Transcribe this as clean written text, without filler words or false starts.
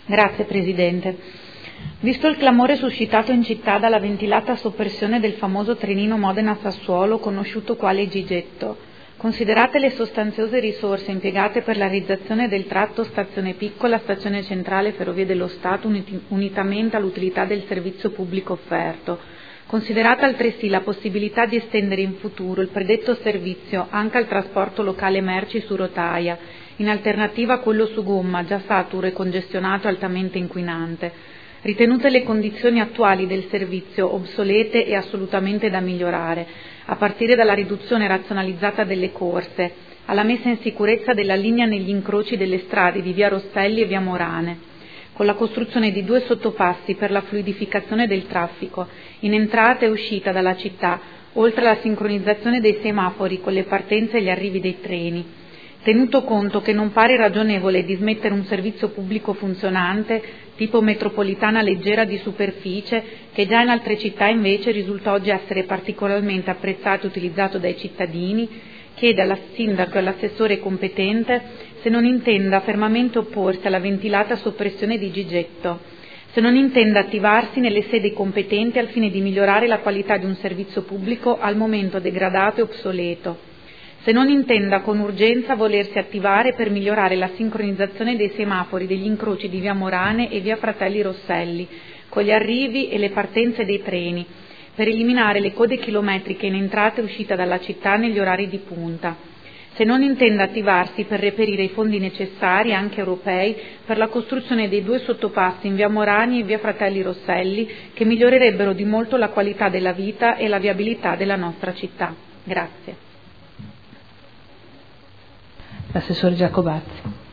Grazie Presidente. Visto il clamore suscitato in città dalla ventilata soppressione del famoso trenino Modena-Sassuolo, conosciuto quale Gigetto, considerate le sostanziose risorse impiegate per la realizzazione del tratto Stazione Piccola-Stazione Centrale Ferrovie dello Stato unitamente all'utilità del servizio pubblico offerto, considerata altresì la possibilità di estendere in futuro il predetto servizio anche al trasporto locale merci su rotaia, in alternativa a quello su gomma, già saturo e congestionato e altamente inquinante, ritenute le condizioni attuali del servizio obsolete e assolutamente da migliorare, a partire dalla riduzione razionalizzata delle corse, alla messa in sicurezza della linea negli incroci delle strade di via Rosselli e via Morane, con la costruzione di 2 sottopassi per la fluidificazione del traffico, in entrata e uscita dalla città, oltre alla sincronizzazione dei semafori con le partenze e gli arrivi dei treni, tenuto conto che non pare ragionevole dismettere un servizio pubblico funzionante tipo metropolitana leggera di superficie, che già in altre città invece risulta oggi essere particolarmente apprezzato e utilizzato dai cittadini, chiede al sindaco e all'assessore competente se non intenda fermamente opporsi alla ventilata soppressione di Gigetto, se non intenda attivarsi nelle sedi competenti al fine di migliorare la qualità di un servizio pubblico al momento degradato e obsoleto, se non intenda con urgenza volersi attivare per migliorare la sincronizzazione dei semafori degli incroci di via Morane e via Fratelli Rosselli, con gli arrivi e le partenze dei treni, per eliminare le code chilometriche in entrata e uscita dalla città negli orari di punta, se non intenda attivarsi per reperire i fondi necessari, anche europei, per la costruzione dei 2 sottopassi in via Morani e via Fratelli Rosselli, che migliorerebbero di molto la qualità della vita e la viabilità della nostra città. Grazie. L'assessore Giacobazzi.